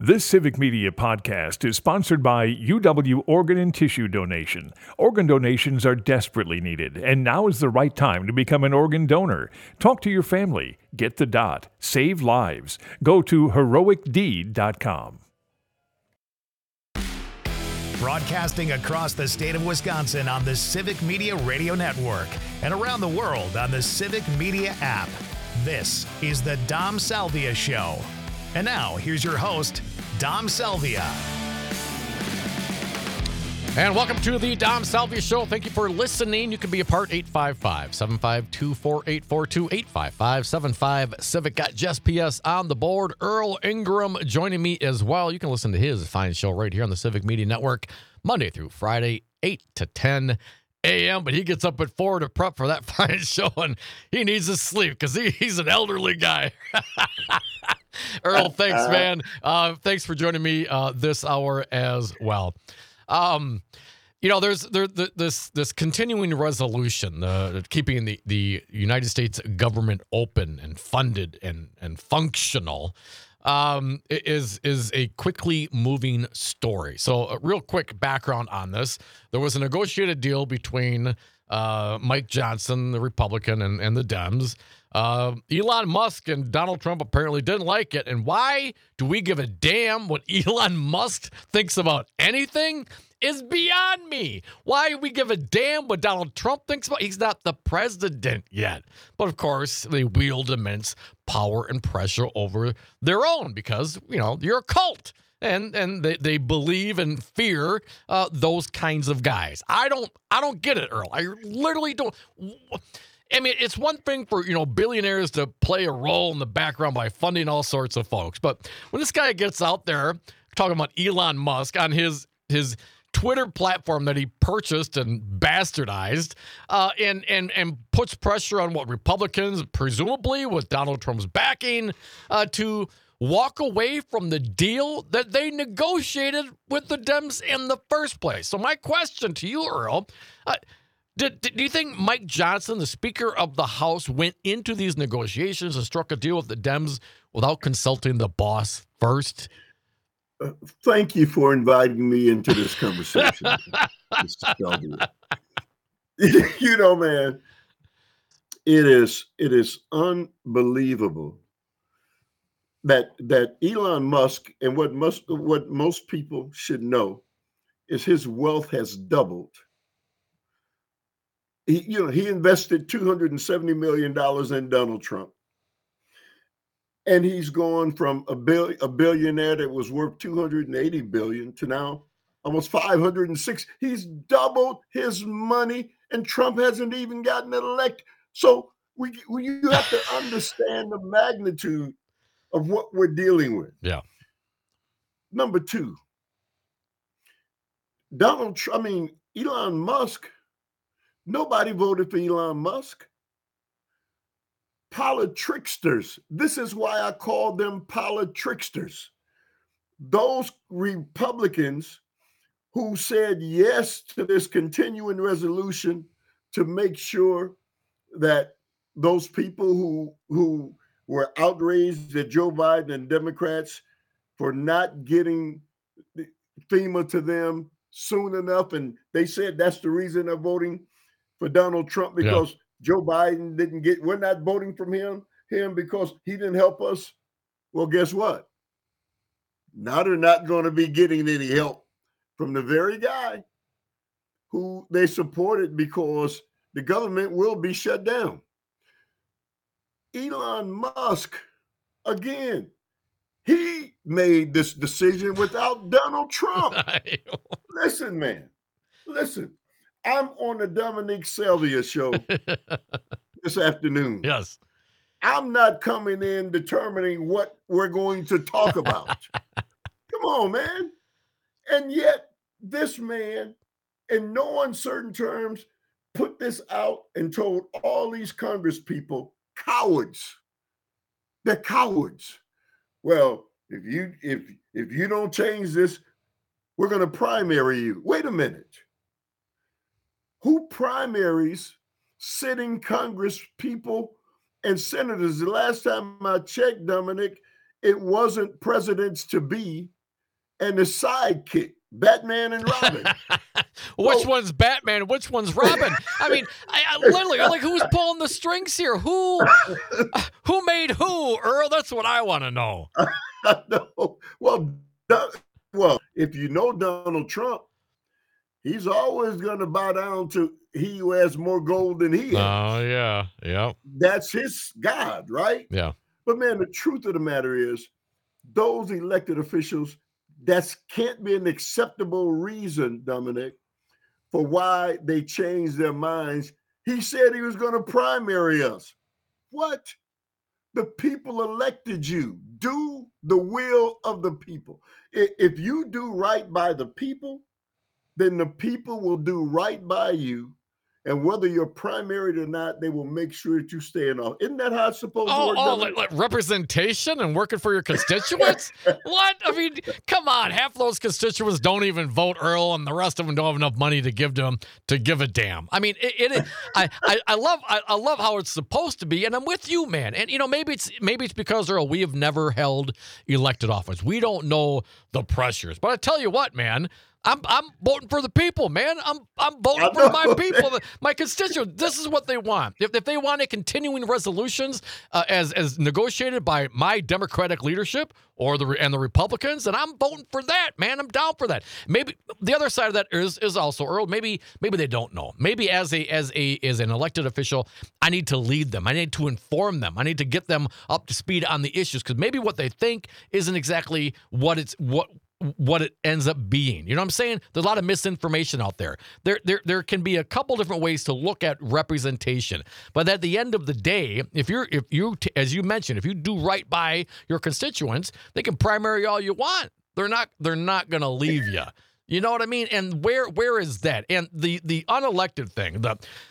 This Civic Media podcast is sponsored by UW Organ and Tissue Donation. Organ donations are desperately needed, and now is the right time to become an organ donor. Talk to your family. Get the dot. Save lives. Go to heroicdeed.com. Broadcasting across the state of Wisconsin on the Civic Media Radio Network and around the world on the Civic Media app. This is the Dom Salvia Show. And now, here's your host, Dom Salvia. And welcome to the Dom Salvia Show. Thank you for listening. You can be a part 855-752-4842, 855-75-CIVIC. Got Jess P.S. on the board. Earl Ingram joining me as well. You can listen to his fine show right here on the Civic Media Network, Monday through Friday, 8 to 10 a.m., but he gets up at 4 to prep for that fine show, and he needs his sleep because he's an elderly guy. Earl, thanks, man. Thanks for joining me this hour as well. There's this continuing resolution, keeping the United States government open and funded and functional, is a quickly moving story. So a real quick background on this. There was a negotiated deal between Mike Johnson, the Republican, and the Dems. Elon Musk and Donald Trump apparently didn't like it. And why do we give a damn what Elon Musk thinks about anything is beyond me. Why we give a damn what Donald Trump thinks about? He's not the president yet. But of course, they wield immense power and pressure over their own because, you're a cult. And they believe and fear those kinds of guys. I don't get it, Earl. I literally don't. I mean, it's one thing for, billionaires to play a role in the background by funding all sorts of folks. But when this guy gets out there talking about Elon Musk on his Twitter platform that he purchased and bastardized, and puts pressure on Republicans, presumably with Donald Trump's backing, to walk away from the deal that they negotiated with the Dems in the first place. So my question to you, Earl, do you think Mike Johnson, the Speaker of the House, went into these negotiations and struck a deal with the Dems without consulting the boss first? Thank you for inviting me into this conversation, Mr. Shelby. Man, it is unbelievable that Elon Musk, and what most people should know is his wealth has doubled. He invested $270 million in Donald Trump. And he's gone from a billionaire that was worth $280 billion to now almost $506. He's doubled his money, and Trump hasn't even gotten elected. So you have to understand the magnitude of what we're dealing with. Yeah. Number two, Elon Musk. Nobody voted for Elon Musk. Politricksters. This is why I call them politricksters. Those Republicans who said yes to this continuing resolution to make sure that those people who were outraged at Joe Biden and Democrats for not getting FEMA to them soon enough, and they said that's the reason they're voting for Donald Trump because Joe Biden we're not voting from him because he didn't help us. Well, guess what? Now they're not going to be getting any help from the very guy who they supported because the government will be shut down. Elon Musk, again, he made this decision without Donald Trump. Listen, man. Listen. I'm on the Dominique Salvia show this afternoon. Yes. I'm not coming in determining what we're going to talk about. Come on, man. And yet this man, in no uncertain terms, put this out and told all these Congress people, cowards. They're cowards. Well, if you don't change this, we're going to primary you. Wait a minute. Who primaries sitting Congress people and senators? The last time I checked, Dominic, it wasn't presidents to be and the sidekick, Batman and Robin. Which one's Batman? Which one's Robin? I mean, I literally, I'm like, who's pulling the strings here? Who made who, Earl? That's what I want to know. No. Well, if you know Donald Trump, he's always going to bow down to he who has more gold than he has. Oh, yeah. Yep. That's his God, right? Yeah. But, man, the truth of the matter is those elected officials, that can't be an acceptable reason, Dominic, for why they changed their minds. He said he was going to primary us. What? The people elected you. Do the will of the people. If you do right by the people, then the people will do right by you. And whether you're primaried or not, they will make sure that you stay in office. Isn't that how it's supposed to work? Like representation and working for your constituents? What? I mean, come on. Half those constituents don't even vote, Earl, and the rest of them don't have enough money to give to them to give a damn. I mean, I love how it's supposed to be, and I'm with you, man. And maybe it's because, Earl, we have never held elected office. We don't know the pressures. But I tell you what, man. I'm voting for the people, man. I'm voting for my people, my constituents. This is what they want. If they want a continuing resolutions as negotiated by my Democratic leadership or the Republicans, then I'm voting for that, man. I'm down for that. Maybe the other side of that is also, Earl. Maybe they don't know. Maybe as an elected official, I need to lead them. I need to inform them. I need to get them up to speed on the issues because maybe what they think isn't exactly what it ends up being. You know what I'm saying? There's a lot of misinformation out there. There can be a couple different ways to look at representation. But at the end of the day, if you as you mentioned, if you do right by your constituents, they can primary all you want. They're not going to leave you. You know what I mean? And where is that? And the unelected thing,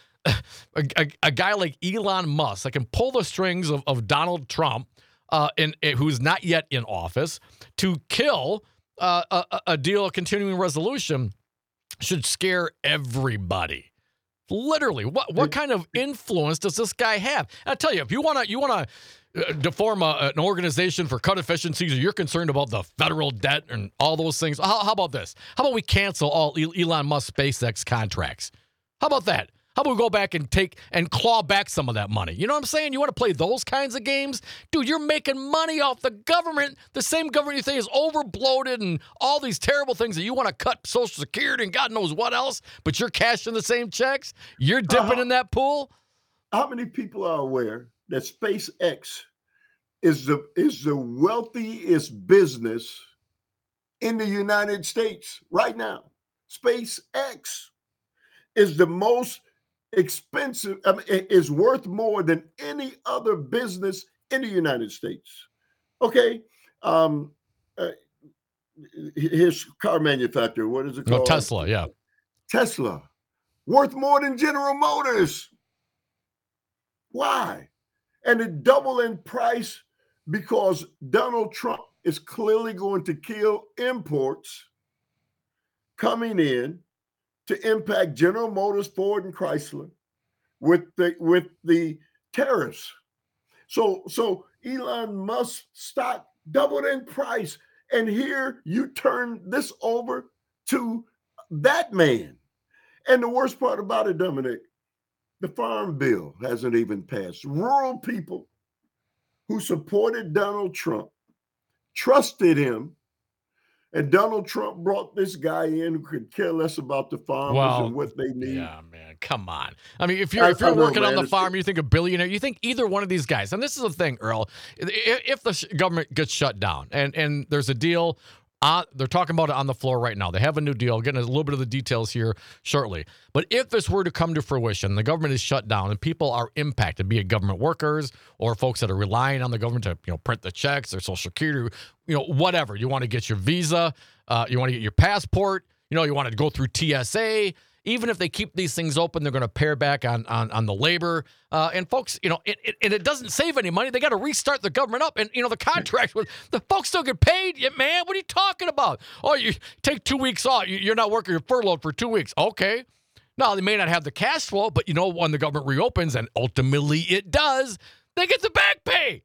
a guy like Elon Musk that can pull the strings of Donald Trump, who's not yet in office, to kill a deal, a continuing resolution, should scare everybody. Literally, what kind of influence does this guy have? And I tell you, if you want to form an organization for cut efficiencies, or you're concerned about the federal debt and all those things, how about this? How about we cancel all Elon Musk SpaceX contracts? How about that? How about we go back and claw back some of that money? You know what I'm saying? You want to play those kinds of games? Dude, you're making money off the government, the same government you think is overbloated and all these terrible things that you want to cut Social Security and God knows what else, but you're cashing the same checks? You're dipping in that pool? How many people are aware that SpaceX is the wealthiest business in the United States right now? SpaceX is the most expensive, is worth more than any other business in the United States. Okay. Here's car manufacturer. What is it called? Tesla, yeah. Tesla. Worth more than General Motors. Why? And it doubled in price because Donald Trump is clearly going to kill imports coming in to impact General Motors, Ford, and Chrysler with the tariffs. So Elon Musk stock doubled in price, and here you turn this over to that man. And the worst part about it, Dominic, the Farm Bill hasn't even passed. Rural people who supported Donald Trump, trusted him, and Donald Trump brought this guy in who could care less about the farmers and what they need. Yeah, man, come on. I mean, if you're working on the farm, you think a billionaire, you think either one of these guys. And this is the thing, Earl. If the government gets shut down and there's a deal, they're talking about it on the floor right now. They have a new deal. Getting a little bit of the details here shortly. But if this were to come to fruition, the government is shut down and people are impacted, be it government workers or folks that are relying on the government to print the checks, their Social Security, whatever. You want to get your visa, you want to get your passport, you want to go through TSA. Even if they keep these things open, they're going to pare back on the labor. And folks, it doesn't save any money. They got to restart the government up. And, the contracts, the folks still get paid, man. What are you talking about? Oh, you take 2 weeks off. You're not working, you're furloughed for 2 weeks. Okay. Now, they may not have the cash flow, but when the government reopens, and ultimately it does, they get the back pay.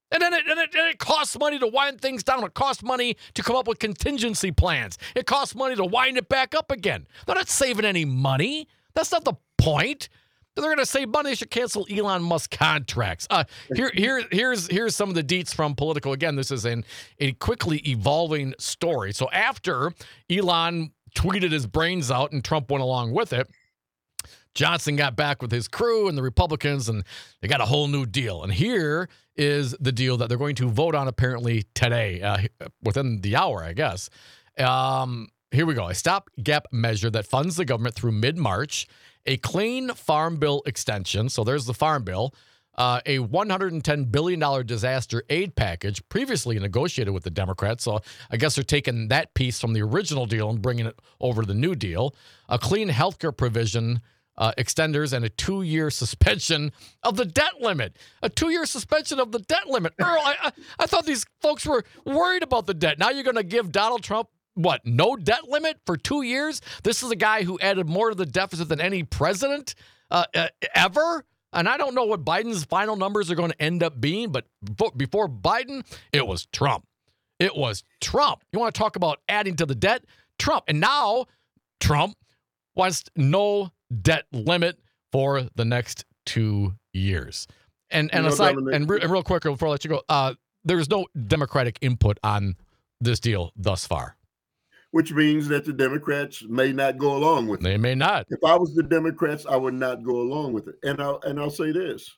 And then it costs money to wind things down. It costs money to come up with contingency plans. It costs money to wind it back up again. They're not saving any money. That's not the point. They're going to save money. They should cancel Elon Musk contracts. Here's some of the deets from Politico. Again, this is a quickly evolving story. So after Elon tweeted his brains out and Trump went along with it, Johnson got back with his crew and the Republicans, and they got a whole new deal. And here is the deal that they're going to vote on apparently today, within the hour, I guess. Here we go. A stopgap measure that funds the government through mid-March, a clean farm bill extension. So there's the farm bill. A $110 billion disaster aid package previously negotiated with the Democrats. So I guess they're taking that piece from the original deal and bringing it over to the new deal. A clean healthcare provision, extenders, and a 2-year suspension of the debt limit. A 2-year suspension of the debt limit. Earl, I thought these folks were worried about the debt. Now you're going to give Donald Trump, what, no debt limit for 2 years? This is a guy who added more to the deficit than any president ever. And I don't know what Biden's final numbers are going to end up being, but before Biden, it was Trump. It was Trump. You want to talk about adding to the debt? Trump. And now Trump wants no debt limit for the next 2 years. And aside, and real quick before I let you go, there's no Democratic input on this deal thus far. Which means that the Democrats may not go along with it. They may not. If I was the Democrats, I would not go along with it. And I'll say this.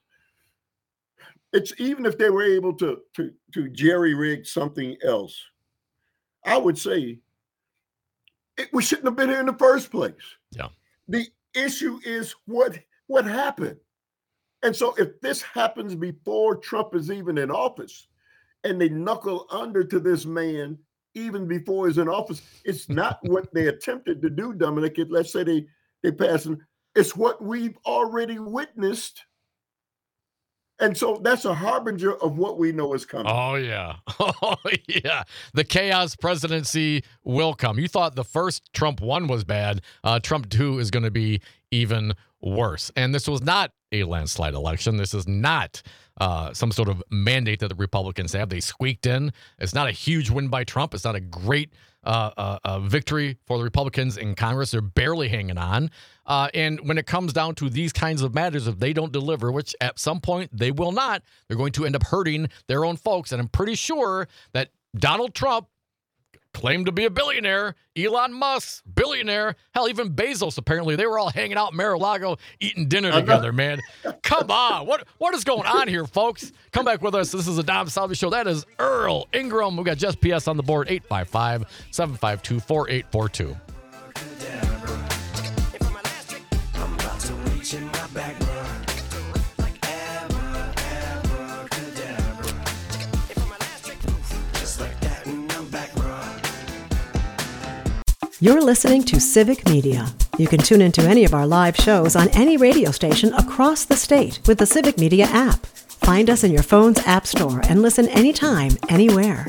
It's even if they were able to jerry-rig something else, I would say we shouldn't have been here in the first place. Yeah. The issue is what happened. And so if this happens before Trump is even in office and they knuckle under to this man even before he's in office, it's not what they attempted to do, Dominic. Let's say they pass him. It's what we've already witnessed. And so that's a harbinger of what we know is coming. Oh, yeah. Oh, yeah. The chaos presidency will come. You thought the first Trump 1 was bad. Trump 2 is going to be even worse. And this was not a landslide election. This is not some sort of mandate that the Republicans have. They squeaked in. It's not a huge win by Trump. It's not a great victory for the Republicans in Congress. They're barely hanging on. And when it comes down to these kinds of matters, if they don't deliver, which at some point they will not, they're going to end up hurting their own folks. And I'm pretty sure that Donald Trump claimed to be a billionaire. Elon Musk, billionaire. Hell, even Bezos, apparently. They were all hanging out in Mar-a-Lago eating dinner together, man. Come on. What is going on here, folks? Come back with us. This is the Dom Salvi Show. That is Earl Ingram. We got Just PS on the board, 855-752-4842. You're listening to Civic Media. You can tune into any of our live shows on any radio station across the state with the Civic Media app. Find us in your phone's app store and listen anytime, anywhere.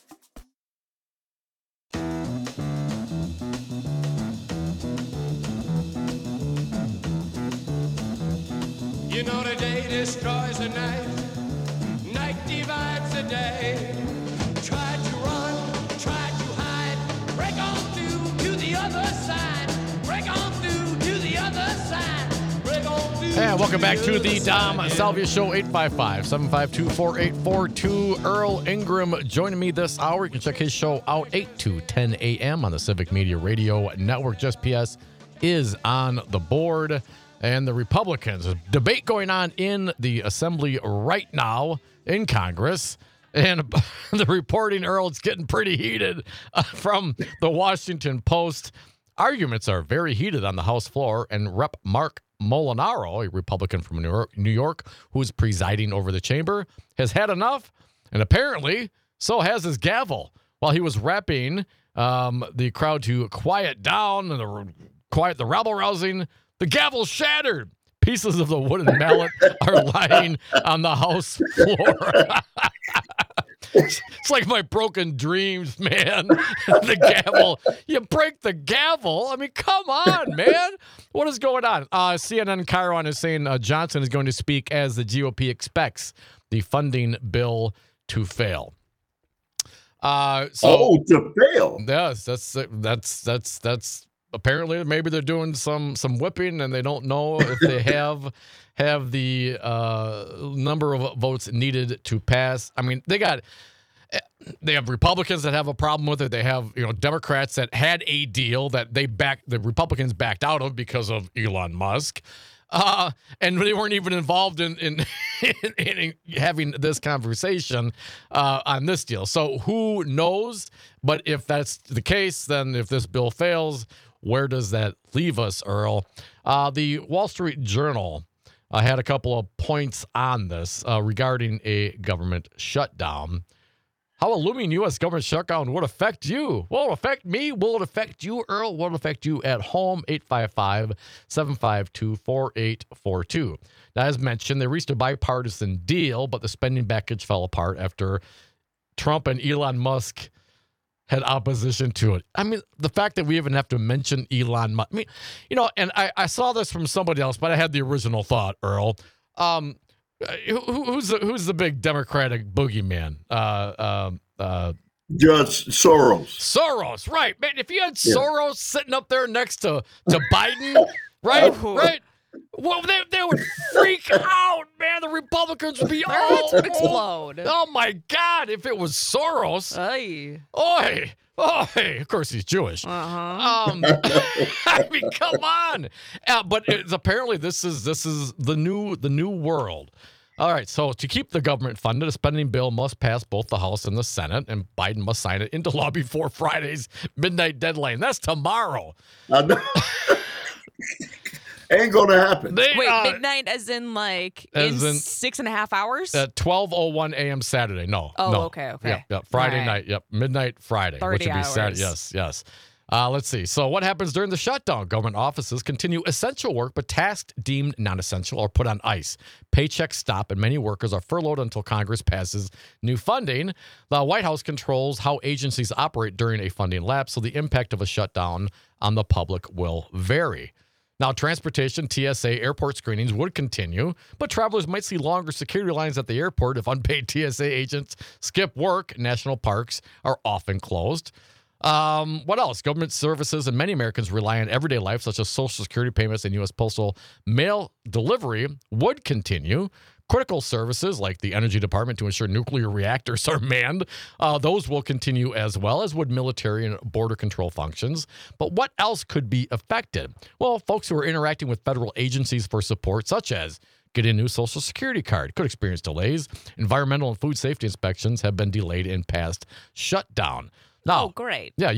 You know the day destroys the night, night divides the day. Try to run, try to hide, break on through to the other side, break on through to the other side, break on through. And welcome back to the Dom Salvia Show, 855-752-4842. Earl Ingram joining me this hour. You can check his show out 8 to 10 a.m. on the Civic Media Radio Network. Just PS is on the board. And the Republicans, a debate going on in the Assembly right now in Congress. And the reporting, Earl, it's getting pretty heated from the Washington Post. Arguments are very heated on the House floor, and Rep. Mark Molinaro, a Republican from New York, who's presiding over the chamber, has had enough, and apparently so has his gavel. While he was rapping the crowd to quiet down and quiet the rabble-rousing, the gavel shattered. Pieces of the wooden mallet are lying on the House floor. It's like my broken dreams, man. The gavel. You break the gavel? I mean, come on, man. What is going on? CNN Chiron is saying Johnson is going to speak as the GOP expects the funding bill to fail. To fail. Yes, that's apparently maybe they're doing some whipping and they don't know if they have the number of votes needed to pass. I mean, they have Republicans that have a problem with it. They have, Democrats that had a deal that the Republicans backed out of because of Elon Musk. And they weren't even involved in having this conversation on this deal. So who knows? But if that's the case, then if this bill fails, where does that leave us, Earl? The Wall Street Journal had a couple of points on this regarding a government shutdown. How a looming U.S. government shutdown would affect you. Will it affect me? Will it affect you, Earl? Will it affect you at home? 855-752-4842. Now, as mentioned, they reached a bipartisan deal, but the spending package fell apart after Trump and Elon Musk had opposition to it. I mean, the fact that we even have to mention Elon Musk. I mean, and I saw this from somebody else, but I had the original thought, Earl. Who's the big Democratic boogeyman? Judge Soros. Soros, right, man. If you had Soros sitting up there next to Biden, right, right. Well, they would freak out, man. The Republicans would be all explode. Oh my God! If it was Soros, Oy. Of course he's Jewish. I mean, come on. But apparently this is the new world. All right, so to keep the government funded, a spending bill must pass both the House and the Senate, and Biden must sign it into law before Friday's midnight deadline. That's tomorrow. Ain't gonna happen. Wait, midnight as in in 6.5 hours? At 12:01 a.m. Saturday. No. Okay. Yep. Friday night. Yep. Midnight Friday. 30 which would be hours. Saturday. Yes. Let's see. So what happens during the shutdown? Government offices continue essential work, but tasks deemed non-essential are put on ice. Paychecks stop, and many workers are furloughed until Congress passes new funding. The White House controls how agencies operate during a funding lapse, so the impact of a shutdown on the public will vary. Now, transportation, TSA, airport screenings would continue, but travelers might see longer security lines at the airport if unpaid TSA agents skip work. National parks are often closed. What else? Government services and many Americans rely on everyday life, such as Social Security payments and U.S. postal mail delivery, would continue. Critical services like the Energy Department to ensure nuclear reactors are manned, those will continue as well, as would military and border control functions. But what else could be affected? Well, folks who are interacting with federal agencies for support, such as getting a new Social Security card, could experience delays. Environmental and food safety inspections have been delayed in past shutdown. Now, great. Yeah,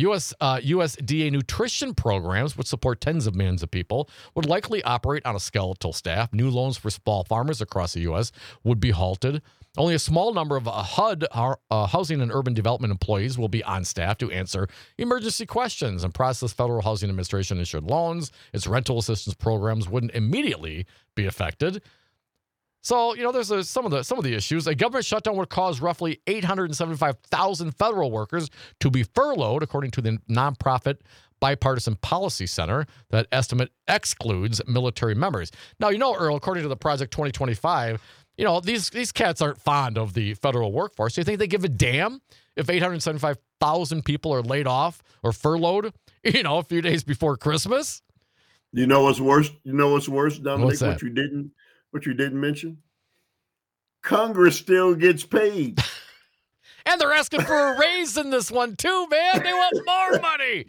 USDA nutrition programs, which support tens of millions of people, would likely operate on a skeletal staff. New loans for small farmers across the U.S. would be halted. Only a small number of HUD, Housing and Urban Development employees, will be on staff to answer emergency questions and process Federal Housing Administration issued loans. Its rental assistance programs wouldn't immediately be affected. So, there's some of the issues. A government shutdown would cause roughly 875,000 federal workers to be furloughed, according to the nonprofit Bipartisan Policy Center. That estimate excludes military members. Now, Earl, according to the Project 2025, these cats aren't fond of the federal workforce. Do you think they give a damn if 875,000 people are laid off or furloughed, a few days before Christmas? You know what's worse? Dominic? What's that? What you didn't mention? Congress still gets paid. And they're asking for a raise in this one too, man. They want more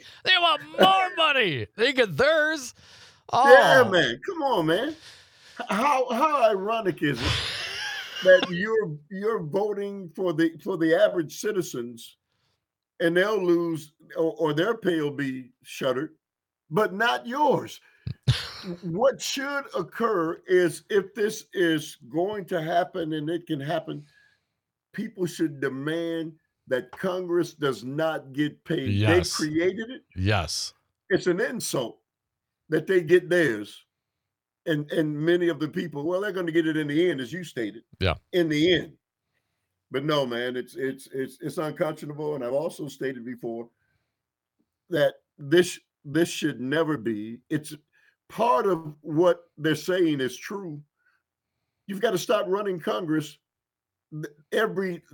money. They get theirs. Oh. Yeah, man. Come on, man. How ironic is it that you're voting for the average citizens and they'll lose or their pay will be shuttered, but not yours? What should occur is, if this is going to happen, and it can happen, people should demand that Congress does not get paid. Yes. They created it. Yes. It's an insult that they get theirs. And many of the people, well, they're going to get it in the end, as you stated. Yeah. In the end. But no, man, it's unconscionable. And I've also stated before that this should never be. It's part of what they're saying is true. You've got to stop running Congress every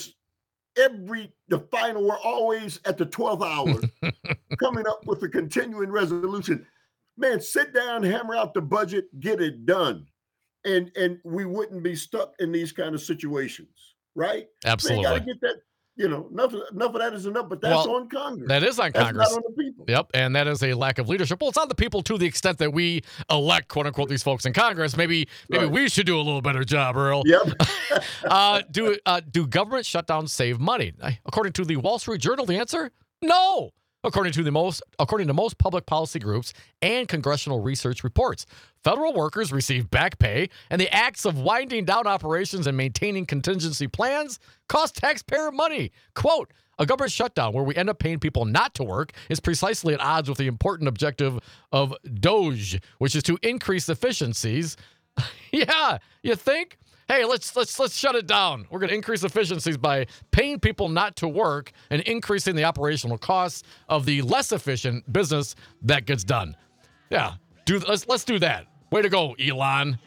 the final, we're always at the 12th hour coming up with a continuing resolution. Man, sit down, hammer out the budget, get it done. And we wouldn't be stuck in these kind of situations, right? Absolutely. Man, got to get that. Enough of that is enough, but that's on Congress. That is on that's Congress. Not on the people. Yep, and that is a lack of leadership. Well, it's on the people to the extent that we elect, quote unquote, these folks in Congress. Maybe right. We should do a little better job, Earl. Yep. Do government shutdowns save money? According to the Wall Street Journal, the answer: no. According to most public policy groups and congressional research reports, federal workers receive back pay, and the acts of winding down operations and maintaining contingency plans cost taxpayer money. Quote, a government shutdown where we end up paying people not to work is precisely at odds with the important objective of DOGE, which is to increase efficiencies. Yeah, you think? Hey, let's shut it down. We're going to increase efficiencies by paying people not to work and increasing the operational costs of the less efficient business that gets done. Yeah, let's do that. Way to go, Elon.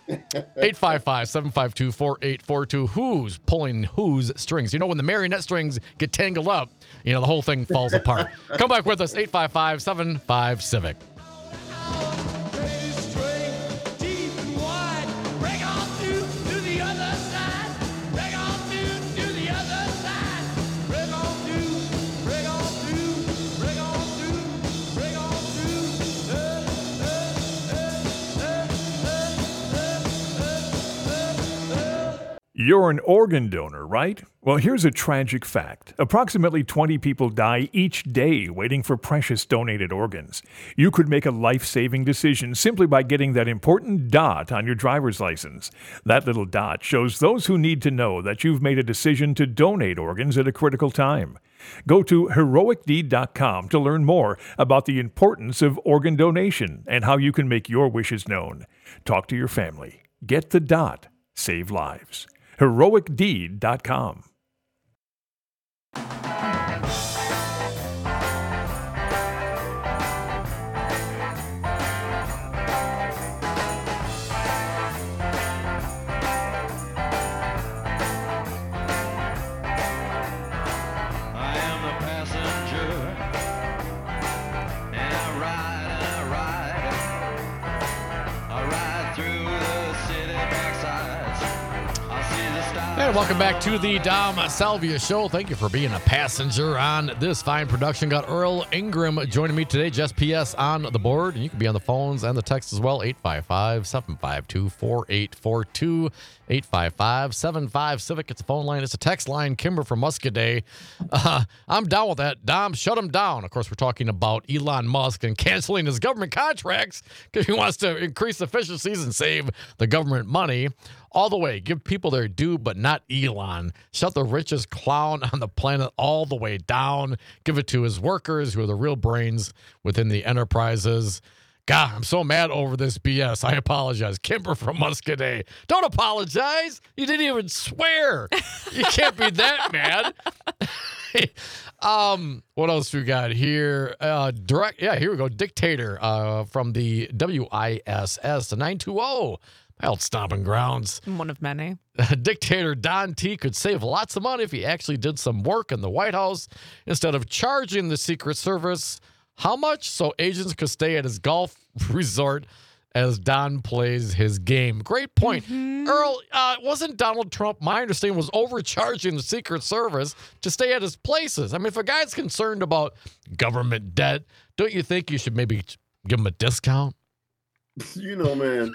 855-752-4842. Who's pulling whose strings? When the marionette strings get tangled up, the whole thing falls apart. Come back with us, 855-75-CIVIC. You're an organ donor, right? Well, here's a tragic fact. Approximately 20 people die each day waiting for precious donated organs. You could make a life-saving decision simply by getting that important dot on your driver's license. That little dot shows those who need to know that you've made a decision to donate organs at a critical time. Go to heroicdeed.com to learn more about the importance of organ donation and how you can make your wishes known. Talk to your family. Get the dot. Save lives. heroicdeed.com. And welcome back to the Dom Salvia Show. Thank you for being a passenger on this fine production. Got Earl Ingram joining me today. Just PS on the board. And you can be on the phones and the text as well. 855-752-4842. 855-75-CIVIC. It's a phone line. It's a text line. Kimber from Muscadet. I'm down with that. Dom, shut him down. Of course, we're talking about Elon Musk and canceling his government contracts because he wants to increase efficiencies and save the government money. All the way. Give people their due, but not Elon. Shut the richest clown on the planet all the way down. Give it to his workers, who are the real brains within the enterprises. God, I'm so mad over this BS. I apologize. Kimber from Muscadet. Don't apologize. You didn't even swear. You can't be that mad. What else we got here? Here we go. Dictator from the WISS, the 920. Held stomping grounds. One of many. Dictator Don T could save lots of money if he actually did some work in the White House instead of charging the Secret Service. How much? So agents could stay at his golf resort as Don plays his game. Great point. Mm-hmm. Earl, wasn't Donald Trump, my understanding, was overcharging the Secret Service to stay at his places? I mean, if a guy's concerned about government debt, don't you think you should maybe give him a discount? Man.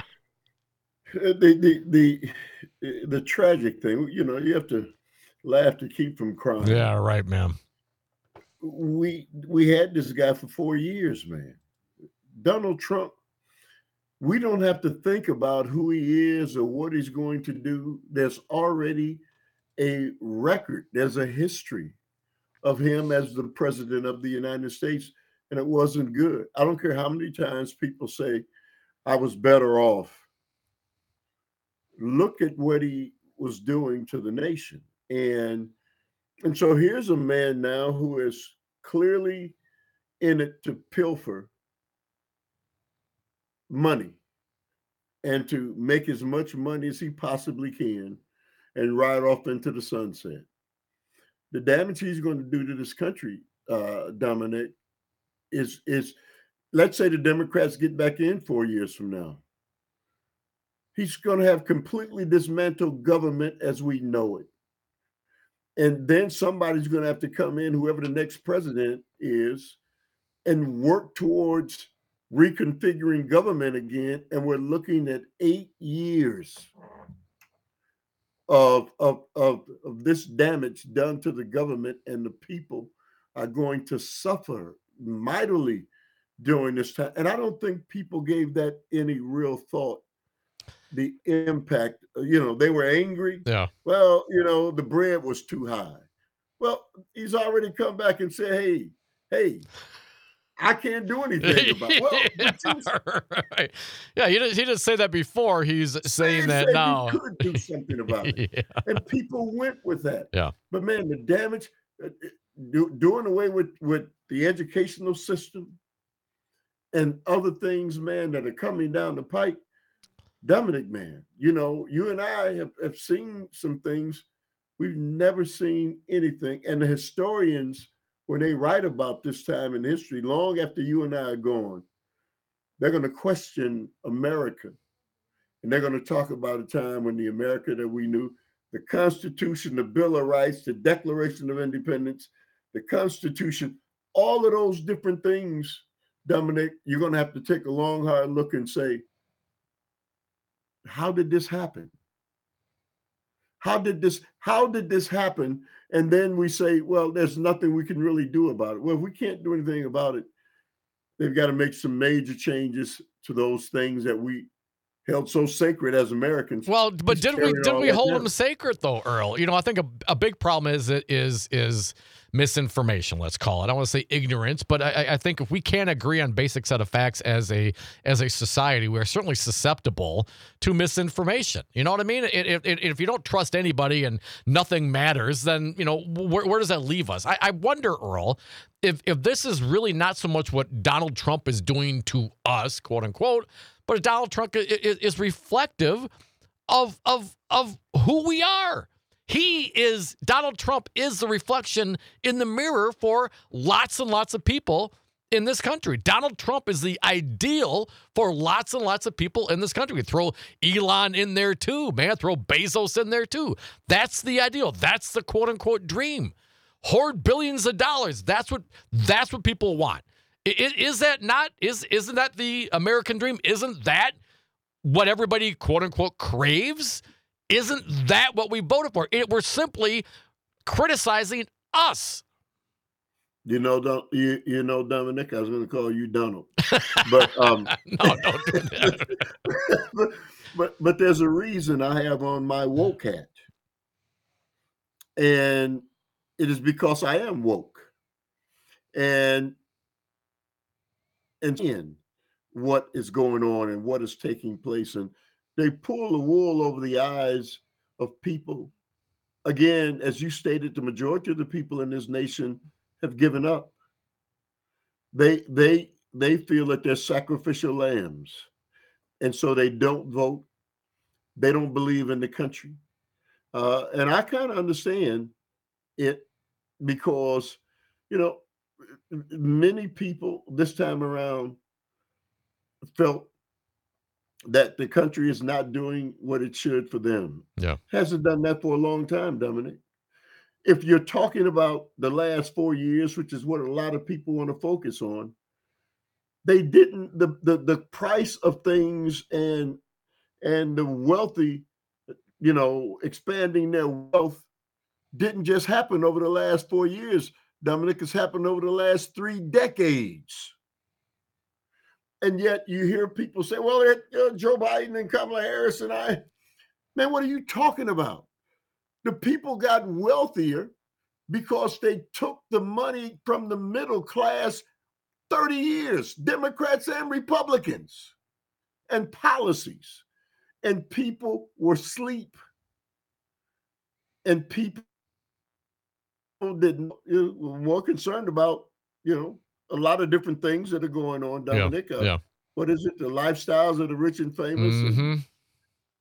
The tragic thing, you have to laugh to keep from crying. Yeah, right, man. We had this guy for 4 years, man. Donald Trump, we don't have to think about who he is or what he's going to do. There's already a record. There's a history of him as the president of the United States, and it wasn't good. I don't care how many times people say, I was better off. Look at what he was doing to the nation. And so here's a man now who is clearly in it to pilfer money and to make as much money as he possibly can and ride off into the sunset. The damage he's going to do to this country, Dominic, is let's say the Democrats get back in 4 years from now. He's going to have completely dismantled government as we know it. And then somebody's going to have to come in, whoever the next president is, and work towards reconfiguring government again. And we're looking at 8 years of this damage done to the government, and the people are going to suffer mightily during this time. And I don't think people gave that any real thought. The impact, they were angry. Yeah. Well, the bread was too high. Well, he's already come back and said, hey, I can't do anything about it. Well, right. Yeah, he didn't say that before. He's saying that now. He could do something about it. Yeah. And people went with that. Yeah. But man, the damage, doing away with the educational system and other things, man, that are coming down the pike. Dominic, man, you and I have seen some things. We've never seen anything. And the historians, when they write about this time in history, long after you and I are gone, they're going to question America. And they're going to talk about a time when the America that we knew, the Constitution, the Bill of Rights, the Declaration of Independence, the Constitution, all of those different things, Dominic, you're going to have to take a long, hard look and say, how did this happen? How did this happen? And then we say, well, there's nothing we can really do about it. Well, if we can't do anything about it, they've got to make some major changes to those things that we held so sacred as Americans. Well, but did we hold them sacred though, Earl? I think a big problem is misinformation, let's call it. I don't want to say ignorance, but I think if we can't agree on basic set of facts as a society, we're certainly susceptible to misinformation. You know what I mean? If you don't trust anybody and nothing matters, then where does that leave us? I wonder, Earl, if this is really not so much what Donald Trump is doing to us, quote unquote, but Donald Trump is reflective of who we are. Donald Trump is the reflection in the mirror for lots and lots of people in this country. Donald Trump is the ideal for lots and lots of people in this country. We throw Elon in there too, man. Throw Bezos in there too. That's the ideal. That's the quote unquote dream. Hoard billions of dollars. That's what people want. Is that not? Isn't that the American dream? Isn't that what everybody quote unquote craves? Isn't that what we voted for? We're simply criticizing us. Dominic, I was going to call you Donald, but no, don't do that. but there's a reason I have on my woke hat, and it is because I am woke, and in what is going on and what is taking place, and they pull the wool over the eyes of people. Again, as you stated, the majority of the people in this nation have given up. They feel that they're sacrificial lambs, and so they don't vote. They don't believe in the country, and I kind of understand it because many people this time around felt that the country is not doing what it should for them. Yeah. Hasn't done that for a long time, Dominic. If you're talking about the last 4 years, which is what a lot of people want to focus on, they didn't, the price of things and the wealthy, expanding their wealth didn't just happen over the last 4 years. Dominic, has happened over the last 3 decades. And yet you hear people say, well, Joe Biden and Kamala Harris and man, what are you talking about? The people got wealthier because they took the money from the middle class 30 years, Democrats and Republicans, and policies. And people were asleep. And people were more concerned about, a lot of different things that are going on, Dominic. Yeah. What is it? The lifestyles of the rich and famous. Mm-hmm.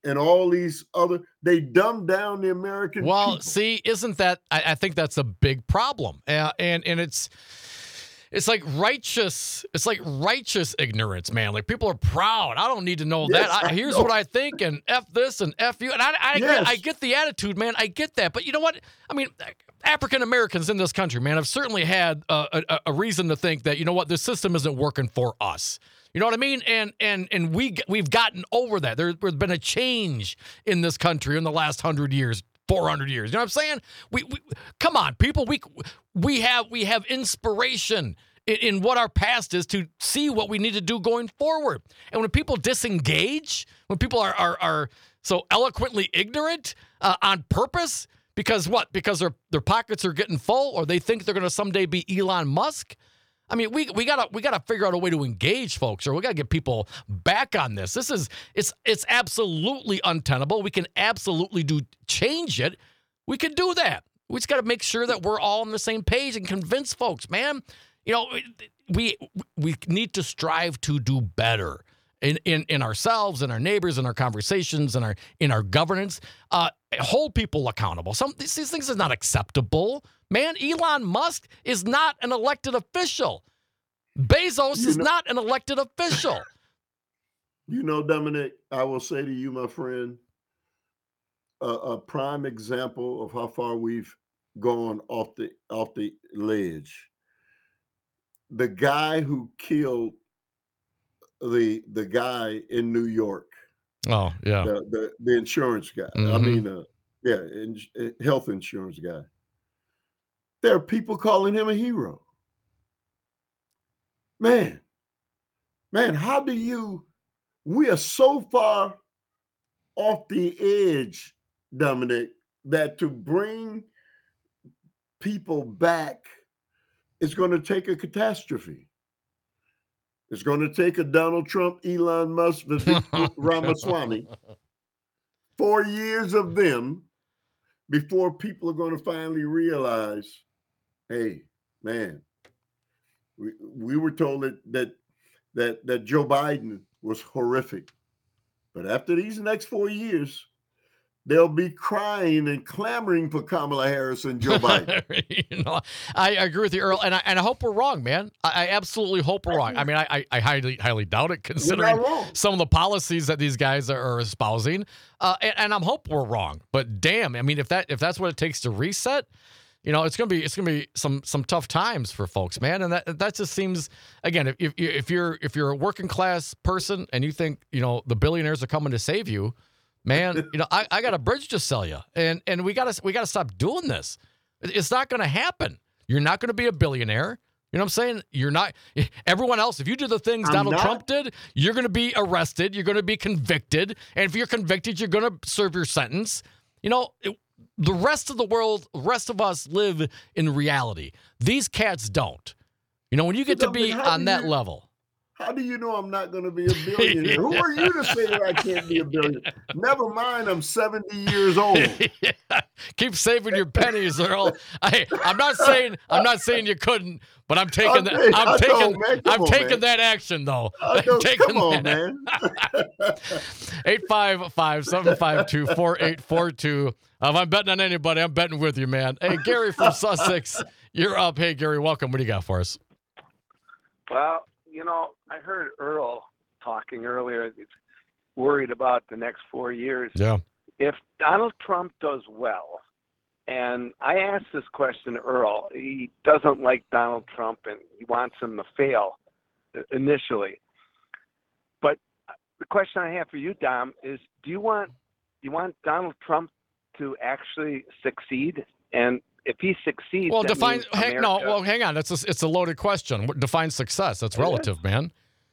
and all these other, they dumb down the American people. See, isn't that, I think that's a big problem. And it's like righteous ignorance, man. Like, people are proud. I don't need to know that. Here's what I think, and F this and F you. And I get the attitude, man. I get that. But you know what? I mean, African Americans in this country, man, have certainly had a reason to think that, you know what, this system isn't working for us. You know what I mean? And we've gotten over that. There's been a change in this country in the last 100 years. 400 years. You know what I'm saying? We come on, people. We have inspiration in what our past is to see what we need to do going forward. And when people disengage, when people are so eloquently ignorant on purpose, because what? Because their pockets are getting full, or they think they're going to someday be Elon Musk. I mean, we gotta figure out a way to engage folks, or we gotta get people back on this. It's absolutely untenable. We can absolutely change it. We can do that. We just gotta make sure that we're all on the same page and convince folks, man. You know, we need to strive to do better in ourselves, in our neighbors, in our conversations, in our governance. Hold people accountable. These things are not acceptable. Man, Elon Musk is not an elected official. Bezos is not an elected official. You know, Dominic, I will say to you, my friend, a prime example of how far we've gone off the ledge. The guy who killed the guy in New York. Oh, yeah. The insurance guy. Mm-hmm. I mean, health insurance guy. There are people calling him a hero. Man, how do we are so far off the edge, Dominic, that to bring people back is going to take a catastrophe. It's going to take a Donald Trump, Elon Musk, Ramaswamy, 4 years of them before people are going to finally realize, hey, man, we were told that Joe Biden was horrific. But after these next 4 years, they'll be crying and clamoring for Kamala Harris and Joe Biden. You know, I agree with you, Earl, and I hope we're wrong, man. I absolutely hope we're wrong. I mean, I highly doubt it, considering some of the policies that these guys are espousing, and I'm hope we're wrong. But damn, I mean, if that's what it takes to reset, you know, it's gonna be some tough times for folks, man. And that just seems, again, if you're a working class person and you think, you know, the billionaires are coming to save you, man, you know, I got a bridge to sell you, and we gotta stop doing this. It's not gonna happen. You're not gonna be a billionaire. You know what I'm saying? You're not. Everyone else, if you do the things Donald Trump did, you're gonna be arrested. You're gonna be convicted, and if you're convicted, you're gonna serve your sentence. You know. The rest of the world, the rest of us live in reality. These cats don't. You know, when you get to be on that level. How do you know I'm not going to be a billionaire? Yeah. Who are you to say that I can't be a billionaire? Never mind, I'm 70 years old. Yeah. Keep saving your pennies, Earl. I'm not saying you couldn't, but I'm taking that action though. Come on, man. 855-752-4842. If I'm betting on anybody, I'm betting with you, man. Hey, Gary from Sussex, you're up. Hey, Gary, welcome. What do you got for us? Well, you know, I heard Earl talking earlier. He's worried about the next 4 years. Yeah. If Donald Trump does well, and I asked this question to Earl, he doesn't like Donald Trump and he wants him to fail initially. But the question I have for you, Dom, is do you want Donald Trump to actually succeed? And if he succeeds, well, hang on. It's a loaded question. Define success. That's relative, man.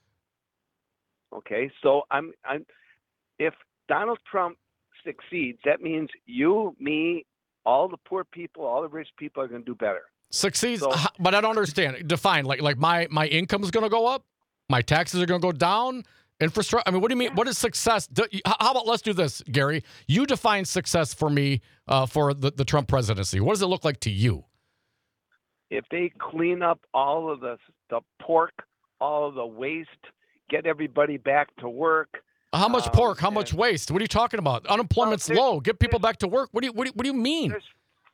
Okay, so if Donald Trump succeeds, that means you, me, all the poor people, all the rich people are going to do better. Succeeds, so, but I don't understand. Define like my income is going to go up, my taxes are going to go down. Infrastructure. I mean, what do you mean? Yeah. What is success? How about let's do this, Gary? You define success for me for the Trump presidency. What does it look like to you? If they clean up all of the pork, all of the waste, get everybody back to work, How much pork? How much waste? What are you talking about? Unemployment's low. Get people back to work. What do you mean? There's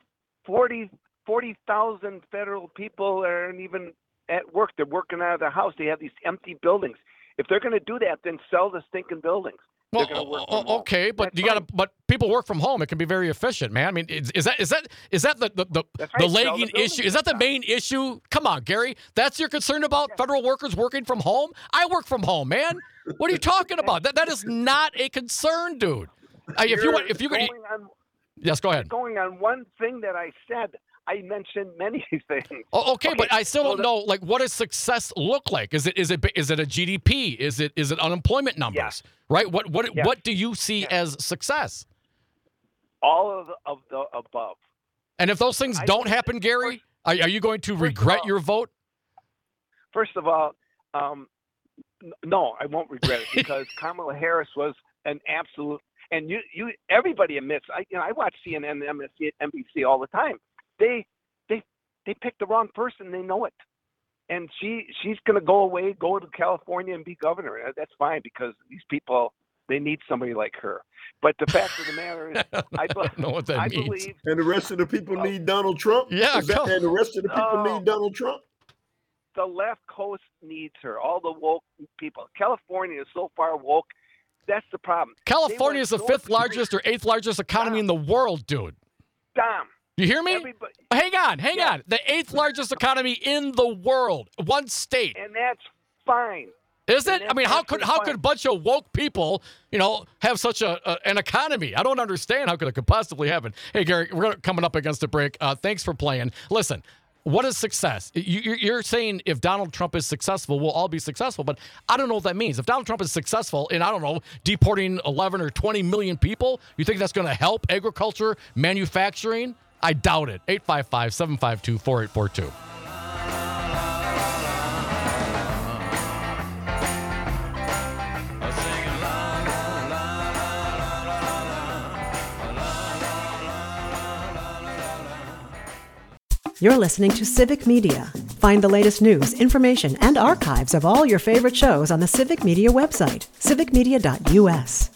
40,000 federal people aren't even at work. They're working out of their house. They have these empty buildings. If they're going to do that, then sell the stinking buildings. Well, okay, but but people work from home. It can be very efficient, man. I mean, is that the lagging issue? Is that the main issue? Come on, Gary. That's your concern about federal workers working from home? I work from home, man. What are you talking about? That is not a concern, dude. If you yes, go ahead. Going on one thing that I said. I mentioned many things. Okay, but I still don't know. Like, what does success look like? Is it a GDP? Is it unemployment numbers? Yes. Right. What do you see as success? All of the above. And if those things don't happen, Gary, are you going to regret your vote? First of all, no, I won't regret it because Kamala Harris was an absolute. And everybody admits. I watch CNN, NBC all the time. They picked the wrong person. They know it, and she's going to go away, go to California, and be governor. That's fine because these people they need somebody like her. But the fact of the matter is, I don't know what that means. Believe, and the rest of the people need Donald Trump. Yeah, and the rest of the people need Donald Trump. The left coast needs her. All the woke people. California is so far woke. That's the problem. California is the 5th largest or 8th largest economy in the world, dude. Damn. You hear me? Hang on. The 8th largest economy in the world, one state. And that's fine. Is it? I mean, how could a bunch of woke people, have such an economy? I don't understand how it could possibly happen. Hey, Gary, we're coming up against a break. Thanks for playing. Listen, what is success? You're saying if Donald Trump is successful, we'll all be successful, but I don't know what that means. If Donald Trump is successful in, I don't know, deporting 11 or 20 million people, you think that's going to help agriculture, manufacturing? I doubt it. 855-752-4842. You're listening to Civic Media. Find the latest news, information, and archives of all your favorite shows on the Civic Media website, civicmedia.us.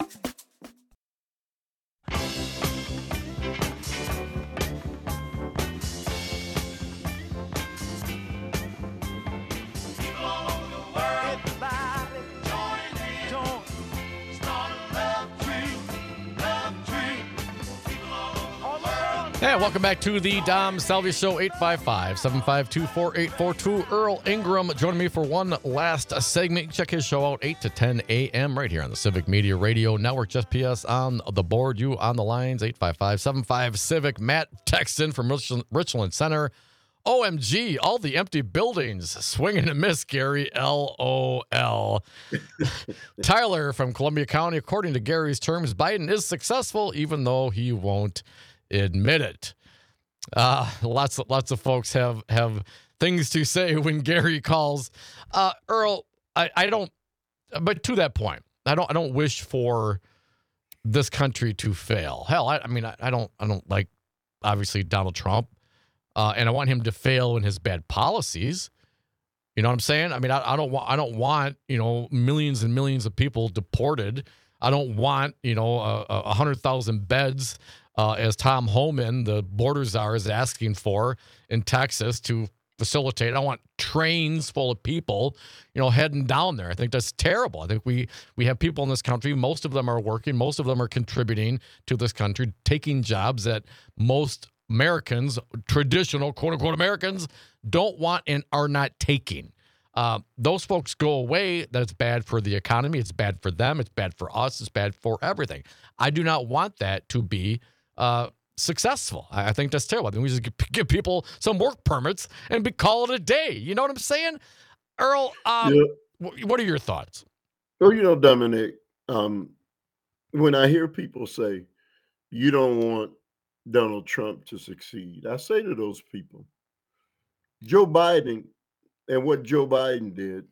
Yeah, welcome back to the Dom Salvia Show, 855-752-4842. Earl Ingram joining me for one last segment. Check his show out 8 to 10 a.m. right here on the Civic Media Radio Network. Just PS on the board, you on the lines, 855-75-CIVIC. Matt texting from Richland Center. OMG, all the empty buildings. Swing and a miss, Gary. LOL. Tyler from Columbia County. According to Gary's terms, Biden is successful, even though he won't admit it. Lots of folks have things to say when Gary calls. Earl, I don't. But to that point, I don't wish for this country to fail. Hell, I mean, I don't like obviously Donald Trump, and I want him to fail in his bad policies. You know what I'm saying? I mean, I don't want millions and millions of people deported. I don't want 100,000 beds. As Tom Homan, the border czar, is asking for in Texas to facilitate. I want trains full of people, heading down there. I think that's terrible. I think we have people in this country. Most of them are working. Most of them are contributing to this country, taking jobs that most Americans, traditional quote-unquote Americans, don't want and are not taking. Those folks go away. That's bad for the economy. It's bad for them. It's bad for us. It's bad for everything. I do not want that to be successful. I think that's terrible. I think we just give people some work permits and call it a day. You know what I'm saying? Earl, what are your thoughts? Well, Dominic, when I hear people say, you don't want Donald Trump to succeed, I say to those people, Joe Biden and what Joe Biden did,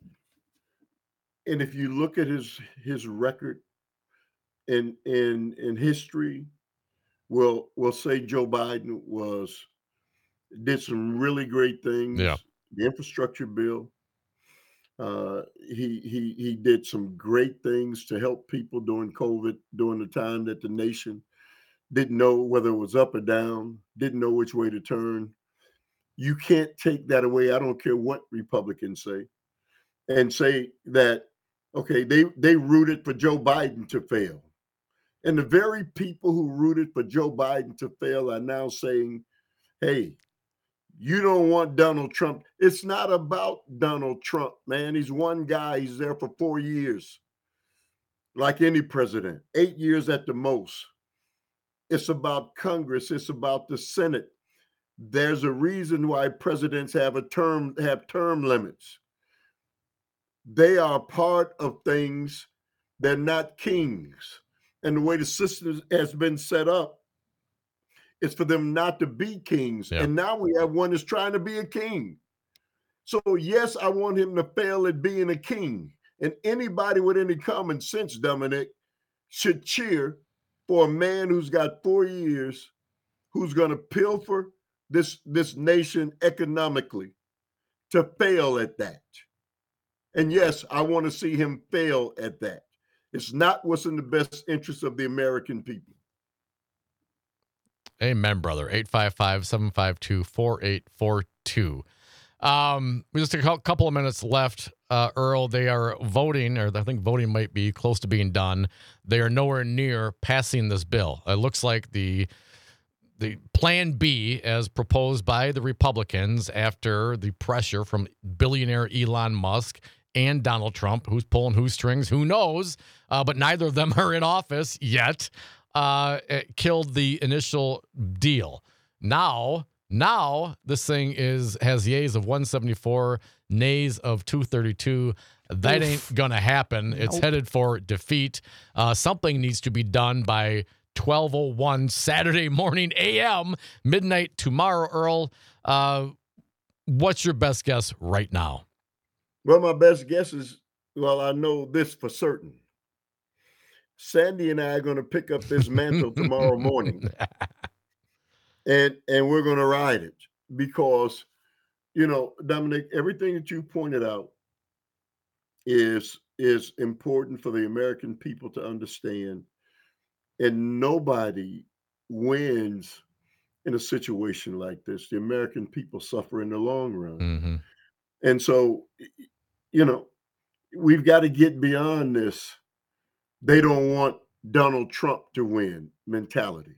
and if you look at his record in history, we'll say Joe Biden did some really great things. Yeah. The infrastructure bill, He did some great things to help people during COVID, during the time that the nation didn't know whether it was up or down, didn't know which way to turn. You can't take that away. I don't care what Republicans say, and say that, okay, they rooted for Joe Biden to fail. And the very people who rooted for Joe Biden to fail are now saying, hey, you don't want Donald Trump. It's not about Donald Trump, man. He's one guy. He's there for 4 years, like any president, 8 years at the most. It's about Congress. It's about the Senate. There's a reason why presidents have term limits. They are part of things. They're not kings. And the way the system has been set up, it's for them not to be kings. Yeah. And now we have one that's trying to be a king. So yes, I want him to fail at being a king. And anybody with any common sense, Dominic, should cheer for a man who's got 4 years, who's going to pilfer this nation economically, to fail at that. And yes, I want to see him fail at that. It's not what's in the best interest of the American people. Amen, brother. 855-752-4842. Just a couple of minutes left, Earl. They are voting, or I think voting might be close to being done. They are nowhere near passing this bill. It looks like the plan B, as proposed by the Republicans after the pressure from billionaire Elon Musk and Donald Trump, who's pulling whose strings, who knows, but neither of them are in office yet, it killed the initial deal. Now this thing has yeas of 174, nays of 232. That ain't going to happen. It's headed for defeat. Something needs to be done by 12:01 Saturday morning a.m., midnight tomorrow, Earl. What's your best guess right now? Well, my best guess is, I know this for certain. Sandy and I are going to pick up this mantle tomorrow morning, and we're going to ride it because, Dominic, everything that you pointed out is important for the American people to understand, and nobody wins in a situation like this. The American people suffer in the long run. Mm-hmm. And so, we've got to get beyond this. They don't want Donald Trump to win mentality.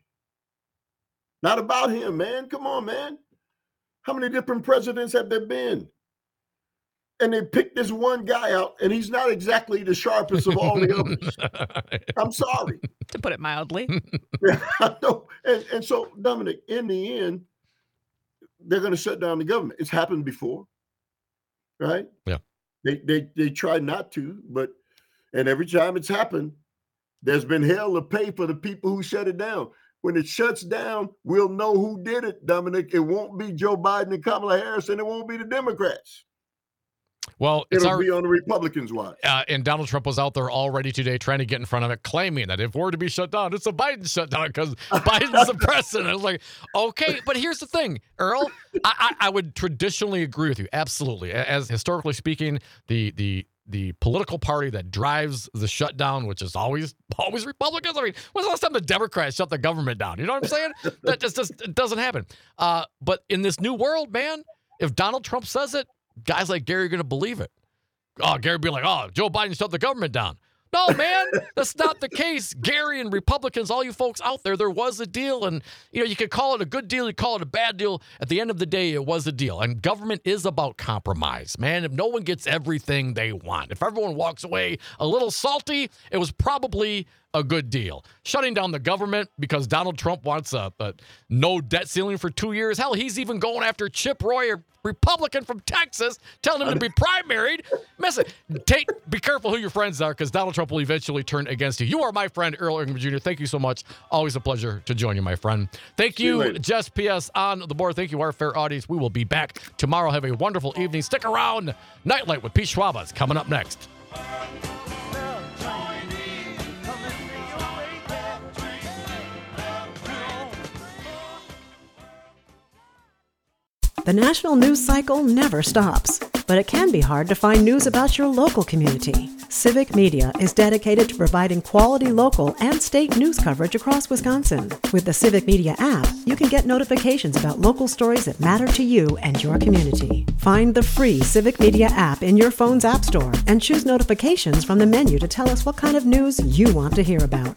Not about him, man. Come on, man. How many different presidents have there been? And they picked this one guy out, and he's not exactly the sharpest of all the others. I'm sorry. To put it mildly. Yeah, I know. And so, Dominic, in the end, they're going to shut down the government. It's happened before, right? Yeah. They try not to, and every time it's happened, there's been hell to pay for the people who shut it down. When it shuts down, we'll know who did it, Dominic. It won't be Joe Biden and Kamala Harris, and it won't be the Democrats. Well, it'll be on the Republicans' watch. And Donald Trump was out there already today trying to get in front of it, claiming that if we're to be shut down, it's a Biden shutdown because Biden's the president. I was like, okay, but here's the thing, Earl. I would traditionally agree with you, absolutely. As historically speaking, the political party that drives the shutdown, which is always Republicans. I mean, when's the last time the Democrats shut the government down? You know what I'm saying? That just it doesn't happen. But in this new world, man, if Donald Trump says it, guys like Gary are going to believe it. Oh, Gary would be like, Joe Biden shut the government down. No, man, that's not the case. Gary and Republicans, all you folks out there was a deal. And, you could call it a good deal. You call it a bad deal. At the end of the day, it was a deal. And government is about compromise, man. If no one gets everything they want, if everyone walks away a little salty, it was probably a good deal. Shutting down the government because Donald Trump wants a no debt ceiling for 2 years. Hell, he's even going after Chip Roy, a Republican from Texas, telling him to be primaried. Be careful who your friends are because Donald Trump will eventually turn against you. You are my friend, Earl Ingram Jr. Thank you so much. Always a pleasure to join you, my friend. Thank you, Jess P.S. on the board. Thank you, our fair audience. We will be back tomorrow. Have a wonderful evening. Stick around. Nightlight with Pete Schwab is coming up next. The national news cycle never stops. but it can be hard to find news about your local community. Civic Media is dedicated to providing quality local and state news coverage across Wisconsin. With the Civic Media app, you can get notifications about local stories that matter to you and your community. Find the free Civic Media app in your phone's app store and choose notifications from the menu to tell us what kind of news you want to hear about.